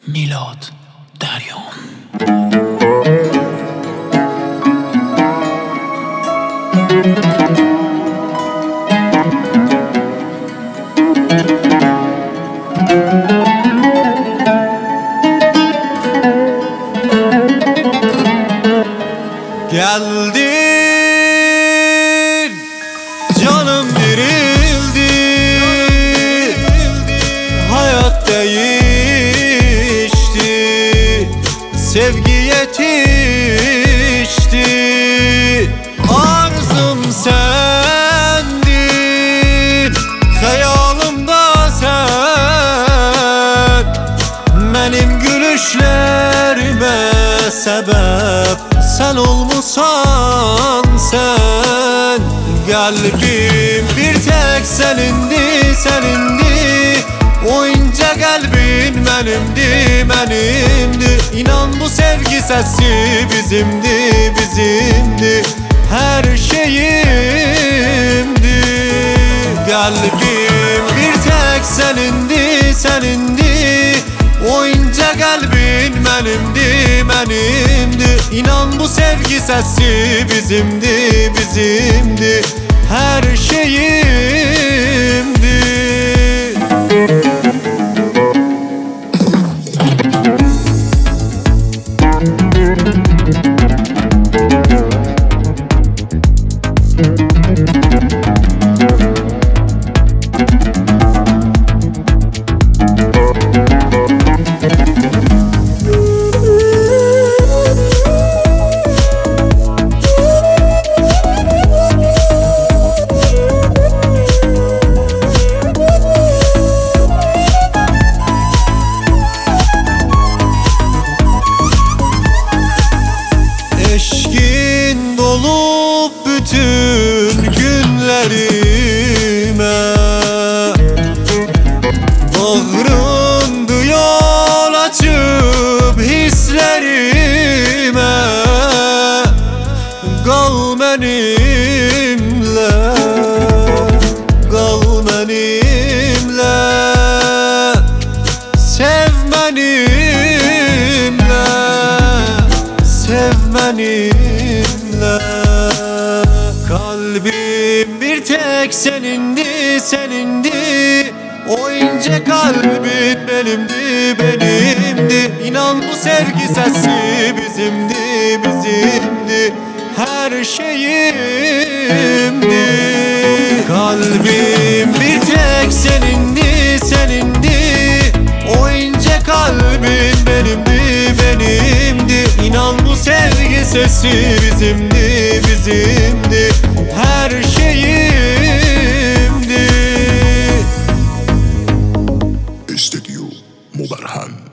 میلاد دریان. Geldin, canım dirildi, hayat değişti, sevgi yetişti, arzum sendin, hayalımda sen, benim gülüşlerime sebep sen olmusan sen. Kalbim bir tek senindi, senindi, o ince kalbin benimdi, benimdi. İnan bu sevgi sesi bizimdi, bizimdi, her şeyimdi. Kalbim bir tek senindi, senindi, o ince kalbin benimdi, benimdi. İnan bu sevgi sesi bizimdi, bizimdi, her şeyimdi. Eşkin dolup bütün günlerime, bağrındı yol açıp hislerime. Kal benimle, kal benimle, sev benimle, sev benimle. Kalbim bir tek senindi, senindi, o ince kalbin benimdi, benimdi. İnan bu sevgi sesi bizimdi, bizimdi, her şeyimdi. Kalbim bir tek senindi, senindi, o ince kalbin benimdi, benimdi. İnan bu sevgi sesi bizimdi, bizimdi, her şeyimdi. Estudyo Mubarhan.